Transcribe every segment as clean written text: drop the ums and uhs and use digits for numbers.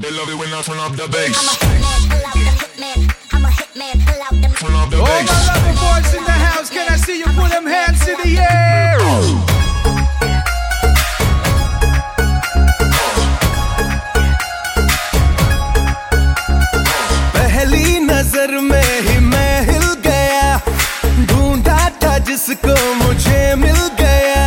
They love it when I turn up the bass. I'm a hitman, pull out the Turn up the All bass. my lover boys in the house, can I see you put them hands in the air? पहली नजर में ही मैं हिल गया, ढूंढा था जिसको मुझे मिल गया।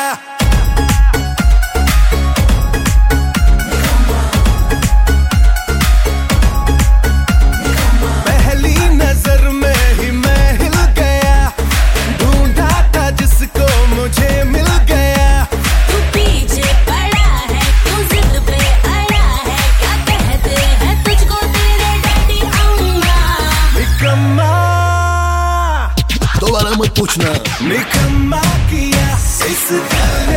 पहली नजर में ही मैं हिल गया, ढूंढा था जिसको मुझे मिल गया। तू पीछे पड़ा है, तू जिद पे अड़ा है, क्या कहते हैं तुझको तेरे डैडी अम्मा। निकम्मा, दोबारा मत पूछना। निकम्मा किया इस दिल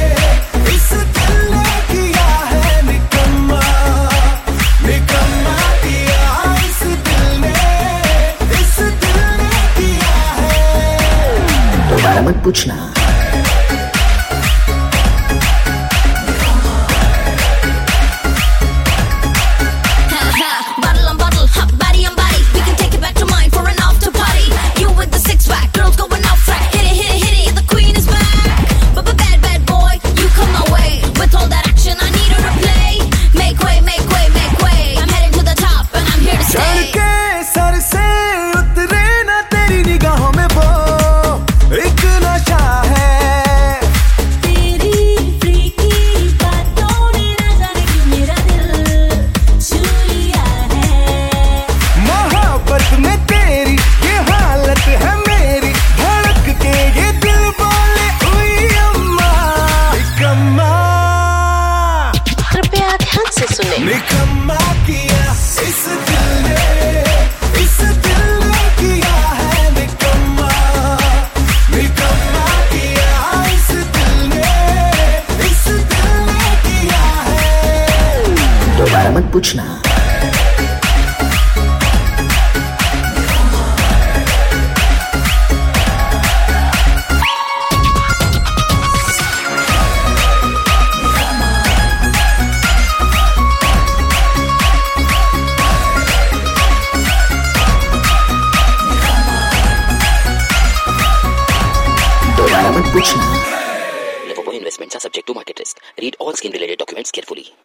ने किया है निकम्मा, निकम्मा किया इस दिल ने किया है। दोबारा मत पूछना। Bottle on bottle, hot body on body. We can take it back to mine for an after party. You with the six pack, girls going out frat. Hit it, hit it, hit it, the queen is back. But bad, bad boy, you come my way. With all that action, I need her to play. Make way, make way, make way. I'm heading to the top and I'm here to चढ़ stay. के सर से उतरे ना तेरी निगाहों में वो एक नशा है। तेरी फ्रीकी बातों ने ना जाने क्यों मेरा दिल छू लिया है। मोहब्बत में तेरी ये हालत है मेरी, धड़क के ये दिल बोले हुई अम्मा। निकम्मा, कृपया ध्यान से सुने। निकम्मा किया इस दिल ने किया है निकम्मा, निकम्मा किया इस दिल ने किया है। दोबारा मत पूछना। दोबारा मत पूछना। Liverpool investments are subject to market risk. Read all scheme-related documents carefully.